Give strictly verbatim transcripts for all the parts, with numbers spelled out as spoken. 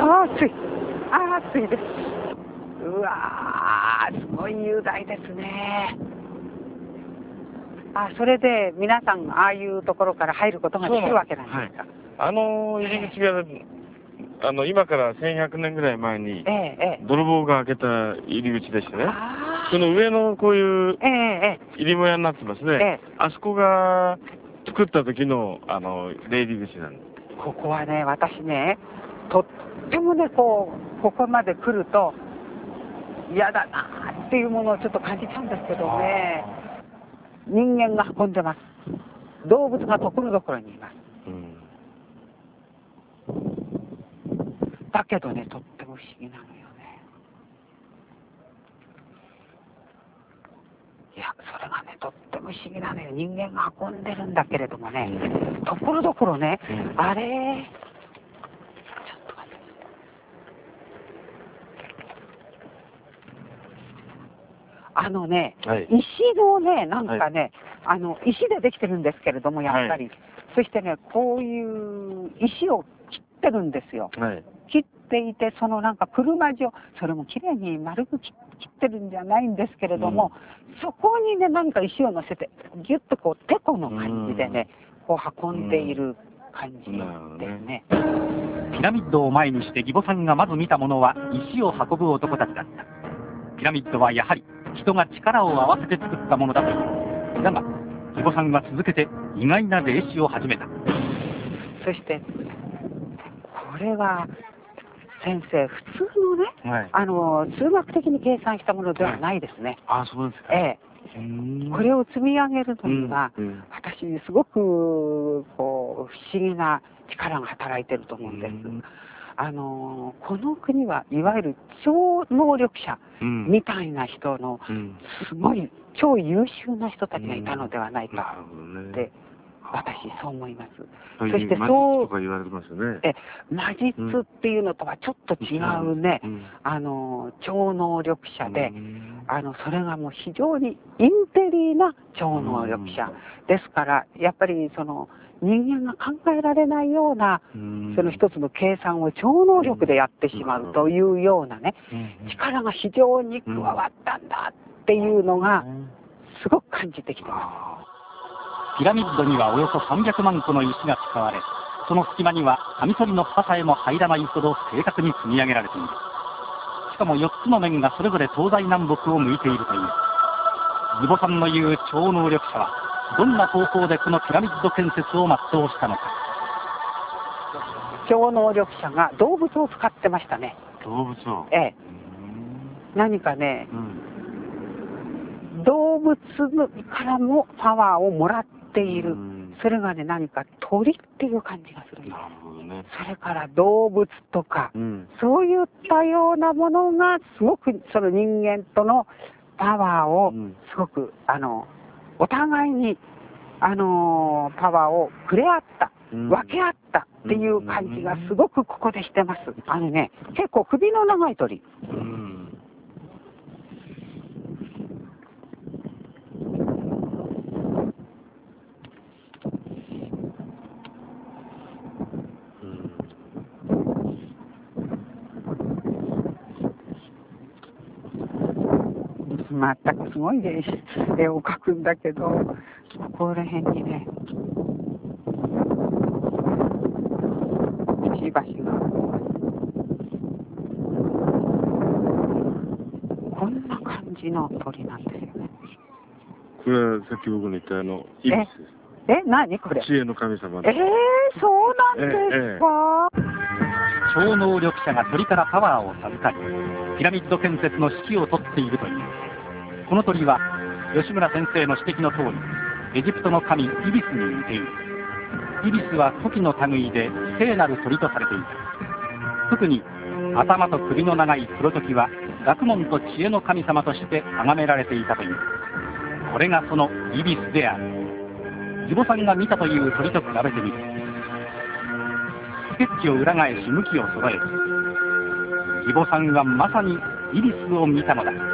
あー暑い、あー暑いです。うわー、すごい雄大ですね。あ、それで皆さんああいうところから入ることができるわけなんですか。 はい、あの入り口があの今からせんひゃくねんぐらい前に、 ええええ、 泥棒が開けた入り口でしてね、 あその上のこういうえええ入り小屋になってますね、 ええ、 あそこが作った時のあの出入り口なんです。 ここはね、私ね、とってもね、こうここまで来ると嫌だなっていうものをちょっと感じちゃうんですけどね。人間が運んでます。動物がところどころにいます、うん、だけどね、とっても不思議なのよね。いや、それがね、とっても不思議なのよ。人間が運んでるんだけれどもね、うん、ところどころね、うん、あれちょっと待って、あのね、はい、石のね、なんかね、はい、あの石でできてるんですけれども、やっぱり、はい、そしてね、こういう石を切ってるんですよ、はい、切っていて、そのなんか車状、それもきれいに丸く切ってるんじゃないんですけれども、うん、そこにね、何か石を乗せて、ぎゅっとこう、てこの感じでね、こう運んでいる感じですね。 ピラミッドを前にして義母さんがまず見たものは、石を運ぶ男たちだった。ピラミッドはやはり人が力を合わせて作ったものだという。だが義母さんは続けて意外な霊視を始めた。 そしてこれは先生、普通のね、はい、あの数学的に計算したものではないですね。 はい、あ、そうですか。 ええ、これを積み上げるのには、うんうん、私すごくこう不思議な力が働いていると思うんです。うん、あのこの国はいわゆる超能力者みたいな人のすごい超優秀な人たちがいたのではないかって、私そう思います。そしてそう、え、魔術っていうのとはちょっと違うね、うん、あの超能力者で、うん、あのそれがもう非常にインテリな超能力者、うん、ですから、やっぱりその人間が考えられないような、うん、その一つの計算を超能力でやってしまうというようなね、うん、力が非常に加わったんだっていうのがすごく感じてきてます。 ピラミッドにはおよそさんびゃくまん個の石が使われ、その隙間にはカミソリの刃さえも入らないほど正確に積み上げられている。しかもよっつの面がそれぞれ東西南北を向いているという。義母さんの言う超能力者はどんな方法でこのピラミッド建設を全うしたのか。 超能力者が動物を使ってましたね。 動物を、 ええ、何かね、うん、動物からもパワーをもらっている、うん、それがね、何か鳥っていう感じがするんです。なるほどね。それから動物とか、うん、そういったようなものがすごくその人間とのパワーをすごく、あのお互いにあのパワーをくれ合った、うん、分け合ったっていう感じがすごくここでしてます。あのね、結構首の長い鳥。うん、まったくすごい絵を描くんだけど、ここら辺にね、くちばしがこんな感じの鳥なんですよね。 これはさっき僕の言ったあのイビスです。 え、え、何これ？ 知恵の神様で。えー、そうなんですか？ええ、超能力者が鳥からパワーを授かり、ピラミッド建設の指揮を執っているという。この鳥は吉村先生の指摘の通り、エジプトの神イビスに似ている。イビスはトキの類で聖なる鳥とされている。特に頭と首の長いプロトキは学問と知恵の神様として崇められていたという。これがそのイビスである。義母さんが見たという鳥と比べてみる。スケッチを裏返し向きを揃える。義母さんはまさにイビスを見たのだ。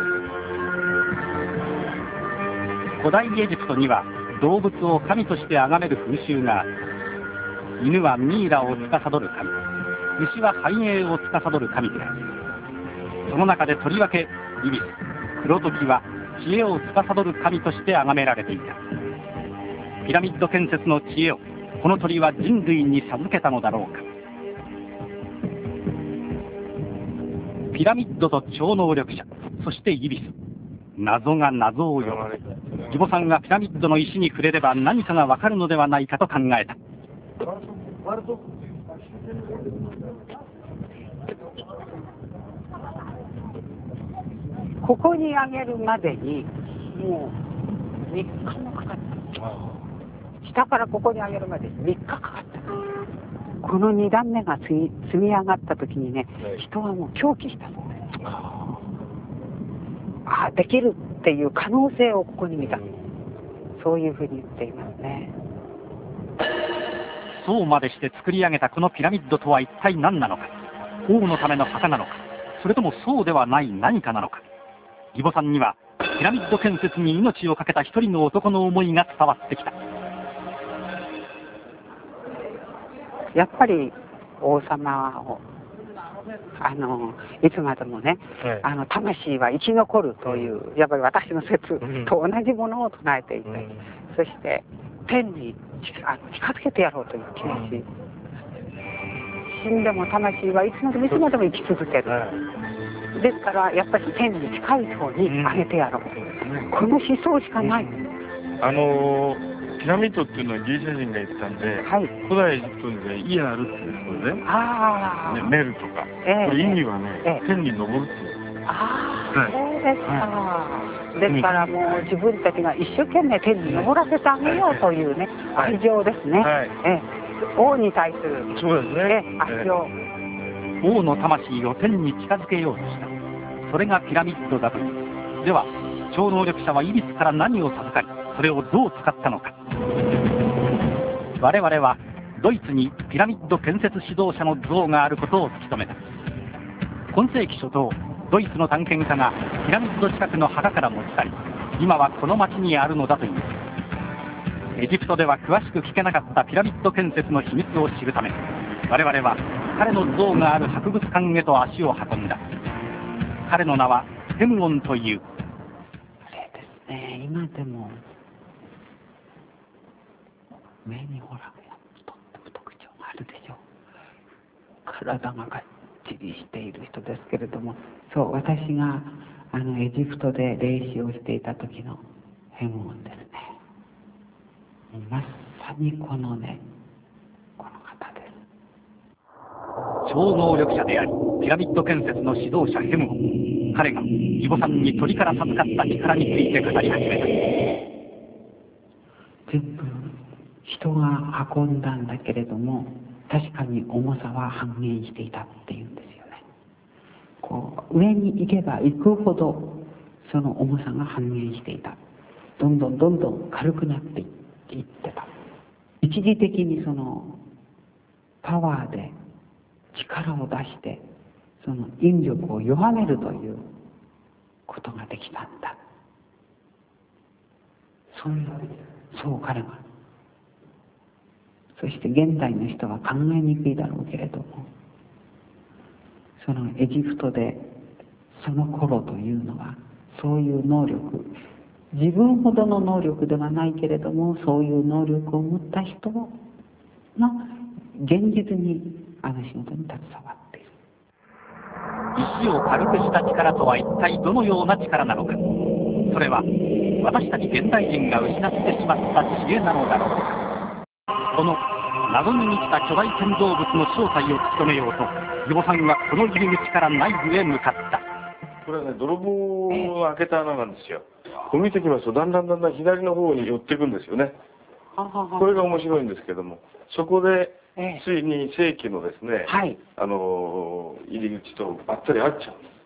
古代エジプトには動物を神として崇める風習がある。犬はミイラを司る神、 虫は繁栄を司る神である。その中でとりわけイビス、黒トキは知恵を司る神として崇められていた。ピラミッド建設の知恵をこの鳥は人類に授けたのだろうか。ピラミッドと超能力者、そしてイビス、謎が謎を呼ぶ。義母さんがピラミッドの石に触れれば何かがわかるのではないかと考えた。 ここに上げるまでにもうみっかもかかった。下からここに上げるまでにみっかかかった。このに段目が積み、積み上がった時にね、人はもう狂気したそうです。ああ、できるっていう可能性をここに見た。そういうふうに言っていますね。 そうまでして作り上げたこのピラミッドとは一体何なのか。王のための墓なのか、それともそうではない何かなのか。義母さんにはピラミッド建設に命を懸けた一人の男の思いが伝わってきた。 やっぱり王様をあのいつまでもね、はい、あの魂は生き残るという、やっぱり私の説と同じものを唱えていて、うん、そして天にあの近づけてやろうという気持ち、うん、死んでも魂はいつまでもいつまでも生き続ける、はい、ですからやっぱり天に近い方に上げてやろう、うん、この思想しかない、うん、 あのーピラミッドっていうのはギリシャ人が言ってたんで、はい、古代エジプトにね、イアールっていうんです、これね。ああ。ね、メルとか。えー、これ意味はね、えー、天に昇るっていう。ああ、はい、そうですか。はい、ですからもう自分たちが一生懸命天に昇らせてあげようというね、はい、愛情ですね。はい、えー、王に対する。 そうですね。 えー、愛情、 えー。王の魂を天に近づけようとした。それがピラミッドだという。では、超能力者はイビスから何を授かり、それをどう使ったのか。我々はドイツにピラミッド建設指導者の像があることを突き止めた。今世紀初頭、ドイツの探検家がピラミッド近くの墓から持ち去り、今はこの町にあるのだという。エジプトでは詳しく聞けなかったピラミッド建設の秘密を知るため、我々は彼の像がある博物館へと足を運んだ。彼の名はヘムオンという。 あれですね、今でも目にほらとっても特徴があるでしょう。体ががっちりしている人ですけれども、そう私があのエジプトで霊視をしていた時のヘムオンですね。まさにこのね、この方です。 超能力者でありピラミッド建設の指導者ヘムオン。彼が義母さんに鳥から授かった力について語り始めた。全部人が運んだんだけれども、確かに重さは半減していたっていうんですよね。こう上に行けば行くほどその重さが半減していた。どんどんどんどん軽くなっていってた。一時的にそのパワーで力を出してその引力を弱めるということができたんだ。そういうそう彼が。そして現代の人は考えにくいだろうけれども、そのエジプトでその頃というのはそういう能力、自分ほどの能力ではないけれどもそういう能力を持った人が現実にあの仕事に携わっている。 石を軽くした力とは一体どのような力なのか。それは私たち現代人が失ってしまった知恵なのだろうか。この謎に満ちた巨大建造物の正体を突き止めようと義母さんはこの入り口から内部へ向かった。 これはね、泥棒が開けた穴なんですよ。こう見てきますとだんだんだんだん左の方に寄っていくんですよね。これが面白いんですけども、そこでついに正規のですね、はい、あの入り口とばったり合っちゃうんです。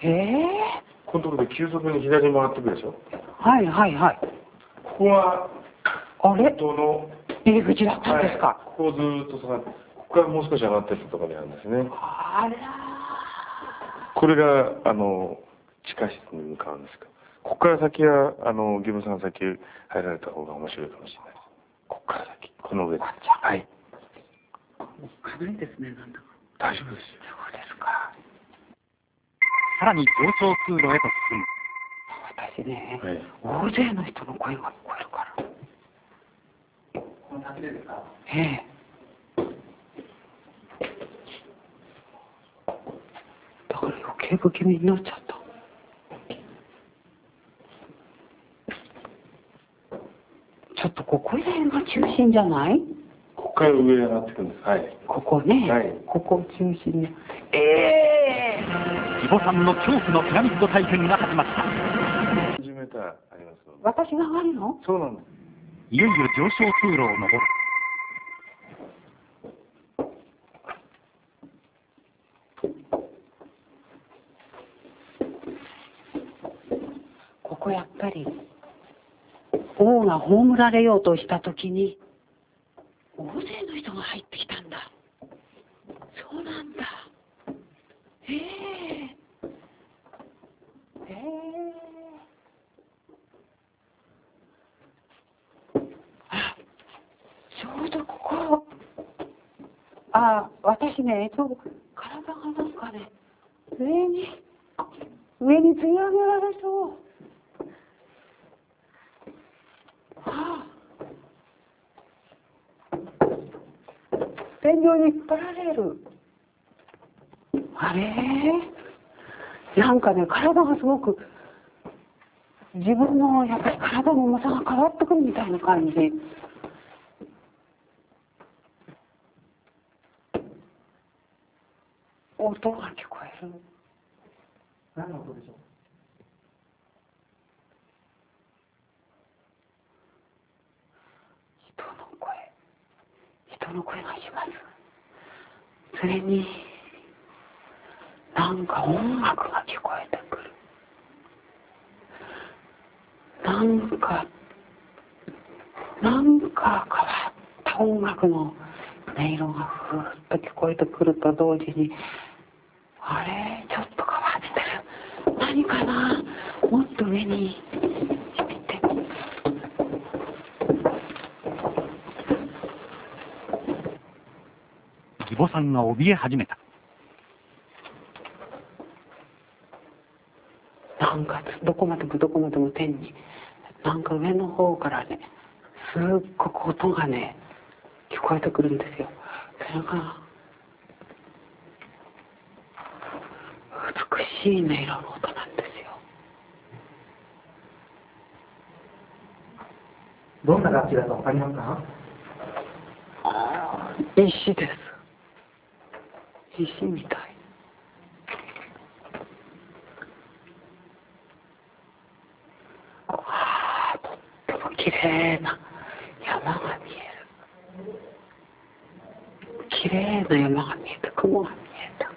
へえ。このところで急速に左に回ってくるでしょ。はいはいはい。ここはあれ本当の入り口だったんですか。はい、 ここをずーっと下がって、ここからもう少し上がっていったところにあるんですね。あら。これがあの地下室に向かうんですけど、ここから先はあの義母さん先入られた方が面白いかもしれないです。ここから先、この上です。はい。 かなりですね、なんだか。 大丈夫ですよ。 そうですか。 さらに上昇通路へと進む。 私ね、 はい、 大勢の人の声が聞こえるから。 この先でですか？ ええ。だから余計不気味になっちゃった。ちょっとここら辺が中心じゃない？ ここから上へ上がっていくんです。はい。 ここね。 はい。 ここを中心に。ええー。義母さんの恐怖のピラミッド体験が始まった。 じゅうメーターありますので。 私が上がるの？ そうなんです。 いよいよ上昇通路を登る。 ここやっぱり王が葬られようとしたときに大勢の人が入ってきたんだ。そうなんだ。へえへえ。あ、ちょうどここ。あ、私ね、ちょうど体がなんかね、上に上に吊り上げられそう。ああ、天井に引っ張られる。あれなんかね、体がすごく自分のやっぱり体の重さが変わってくるみたいな感じ。音が聞こえる。 何の音でしょう？ 人の声、人の声がします。それになんか音楽が聞こえてくる。なんかなんか変わった音楽の音色がふーっと聞こえてくると同時に、あれちょっと変わってる。何かな。もっと上に行って義母さんが怯え始めた。 なんかどこまでもどこまでも天になんか上の方からね、すっごく音がね聞こえてくるんですよ。それが美しい音色の音なんですよ。 どんな楽器だかわかりますか？ ああ、石です。石みたい。ああ、とっても綺麗な山が見える。綺麗な山が見えて、雲が見えた。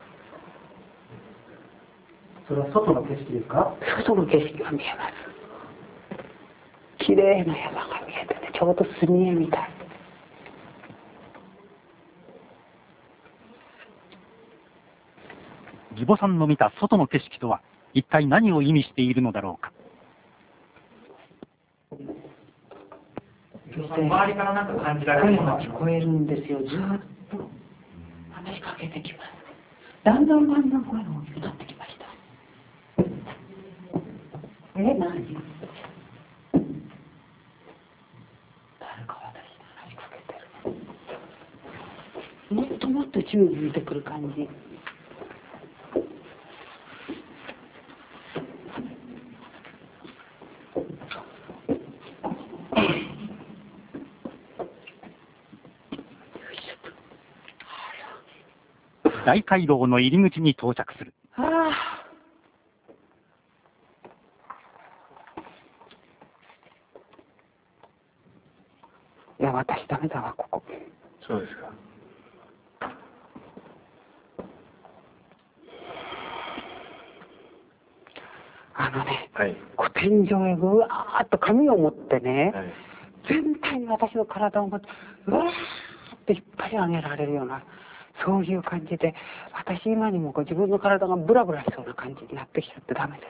それは外の景色ですか？ 外の景色が見えます。綺麗な山が見えてね、ちょうど墨絵みたい。 義母さんの見た外の景色とは一体何を意味しているのだろうか。 そして周りからなんか感じられる声が聞こえるんですよ。ずっと話しかけてきます。だんだんだんだん声が大きくなってきました。え、何？誰か私に話しかけてる。もっともっと宙に浮いてくる感じ。 大回廊の入り口に到着する。 ああ、いや、私ダメだわ、ここ。 そうですか。 あのね、 はい、 こう天井へぐわーっと紙を持ってね、 はい、 全体に私の体を持ってうわーって引っ張り上げられるような、そういう感じで、私今にもこう自分の体がブラブラしそうな感じになってきちゃってダメです。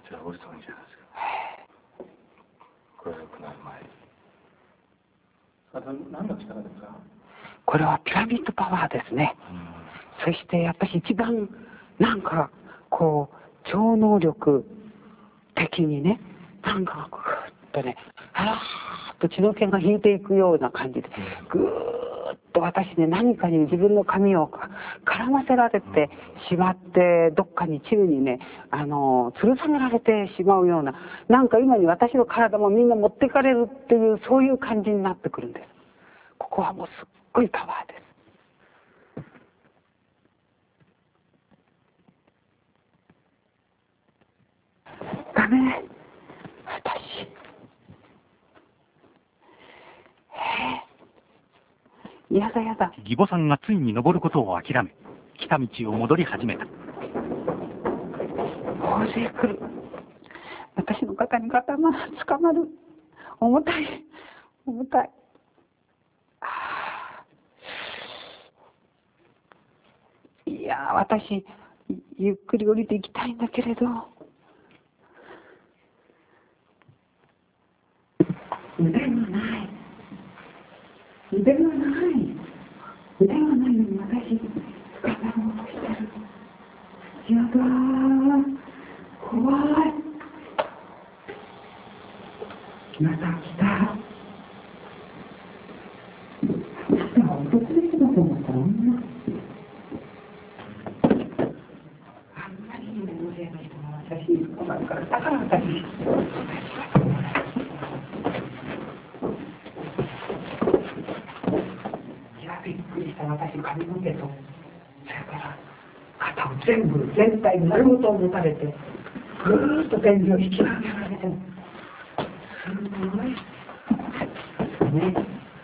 じゃあ降りた方がいいんじゃないですか。これは良くなる前に。 それは何の力ですか？ これはピラミッドパワーですね。 そして私一番なんかこう超能力的にね、なんかぐーっとね、はらーっと血の気が引いていくような感じで、ぐーっと私ね、何かに自分の髪を絡ませられてしまって、どっかに宙にね、あの吊る下げられてしまうような、なんか今に私の体もみんな持っていかれるっていう、そういう感じになってくるんです。ここはもうすっごいパワーです。ダメ、私。えー、やだやだ。 義母さんがついに登ることを諦め、来た道を戻り始めた。 大勢来る。私の肩に肩がつかまる。重たい。重たい。いやー、私、ゆっくり降りていきたいんだけれど。腕がない。腕がない。腕がないのに私、体を落としてる。やだー。怖い。また来た。でも、おとつれしだと思ったら女。あんまりにも大勢の人が私に捕まるから、だから私、いや、びっくりした。私、髪の毛と、それから肩を全部、全体丸ごと持たれて、ぐーっと天井を引き上げられてる。すごい。ね。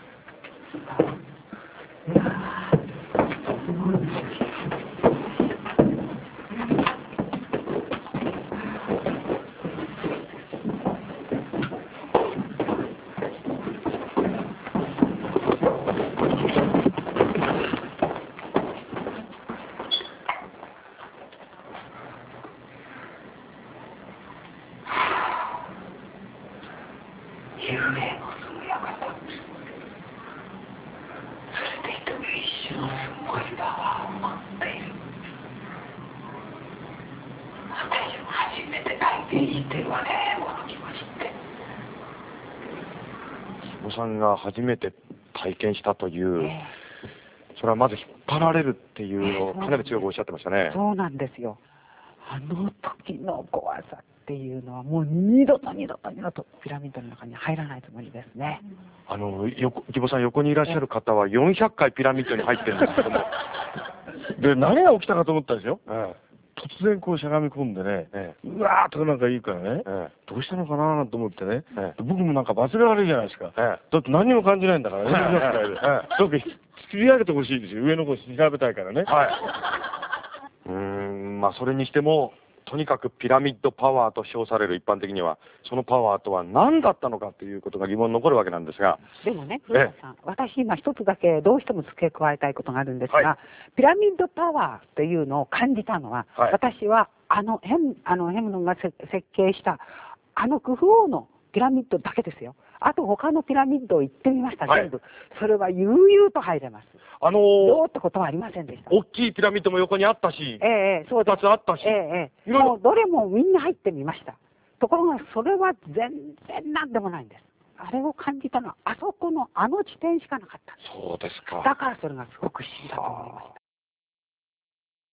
いやー、すごい。幽霊の住む館。それで人が一瞬すごいパワーを持っている。私も初めて体験してるわね、この気持ちって。 おさんが初めて体験したという、 えー、それはまず引っ張られるっていうのをかなり強くおっしゃってましたね。 そうなんですよ。あの時の怖さっていうのはもう二度と二度と二度とピラミッドの中に入らないつもりですね。 あのよ義母さん横にいらっしゃる方はよんひゃっかいピラミッドに入ってるんですけどもで何が起きたかと思ったんですよ、ええ、突然こうしゃがみ込んでね、ええ、うわーっとなんか言うからね、ええ、どうしたのかなと思ってね、ええ、僕もなんか罰が悪いじゃないですか、ええ、だって何にも感じないんだからね、よんひゃっかいで、ええ、どっか突き上げてほしいですよ、上の方調べたいからね、はい、うーん、まあそれにしてもとにかくピラミッドパワーと称される一般的にはそのパワーとは何だったのかということが疑問に残るわけなんですが、 でもね、古田さん、私今一つだけどうしても付け加えたいことがあるんですが、はい、ピラミッドパワーというのを感じたのは、はい、私はあのヘムあのヘムノンが設計したあのクフ王のピラミッドだけですよ。あと他のピラミッドを行ってみました、はい、全部。それは悠々と入れます。あのー、どうってことはありませんでした。 大きいピラミッドも横にあったし、 ええ、そうです。 ふたつあったし、 ええ、もうどれもみんな入ってみました。ところがそれは全然なんでもないんです。あれを感じたのはあそこのあの地点しかなかった。 そうですか。 だからそれがすごく不思議だと思いました。